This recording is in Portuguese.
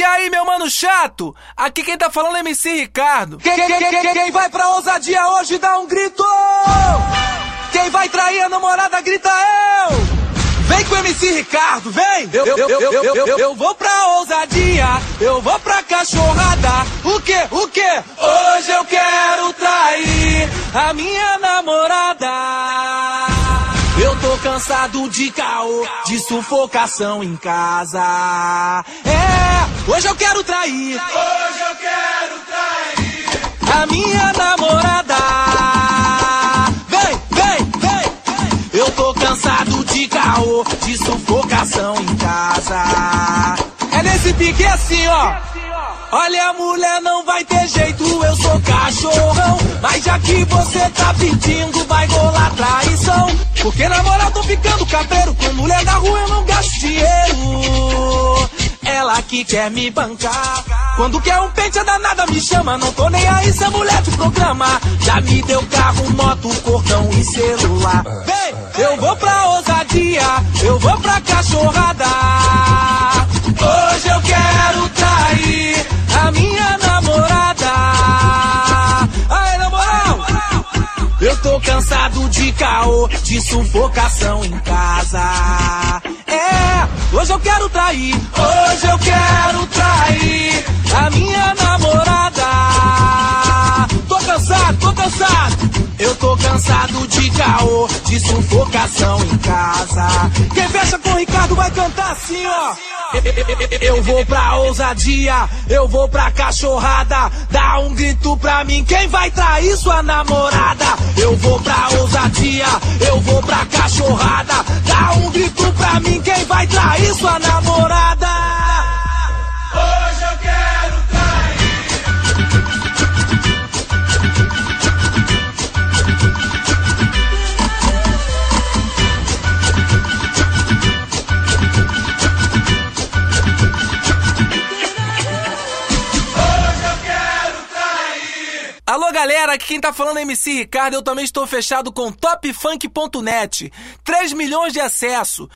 aí, meu mano chato? Aqui quem tá falando é MC Ricardo. Quem vai pra ousadia hoje dá um grito! Quem vai trair a namorada grita eu! Vem com o MC Ricardo, vem! Eu vou pra ousadia, eu vou pra cachorrada. O quê? Hoje eu quero trair a minha namorada. Eu tô cansado de caô, de sufocação em casa. Hoje eu quero trair. Hoje eu quero trair a minha namorada. Vem. Eu tô cansado de caô, de sufocação em casa. É nesse pique assim, ó. Olha, mulher, não vai ter jeito, eu sou cachorrão. Mas já que você tá pedindo, vai rolar traição. Porque na moral tô ficando cabreiro, com mulher da rua eu não gasto dinheiro. Ela que quer me bancar, quando quer um pente a danada me chama. Não tô nem aí se a mulher te programa. Já me deu carro, moto, cordão e celular. Vem, eu vou pra ousadia, eu vou pra cachorrada. Hoje eu quero trair a minha namorada. Aí, na moral, eu tô cansado de caô, de sufocação em casa. Hoje eu quero trair. Hoje eu quero trair a minha namorada. Tô cansado. Eu tô cansado de caô, de sufocação em casa. Quem fecha com o Ricardo vai cantar assim, ó. Eu vou pra ousadia, eu vou pra cachorrada. Dá um grito pra mim, quem vai trair sua namorada? Eu vou pra ousadia, eu vou pra cachorrada. Dá um grito pra mim, quem vai trair sua namorada? Hoje eu quero trair. Alô galera, aqui quem tá falando é MC Ricardo. Eu também estou fechado com topfunk.net, 3 milhões de acesso.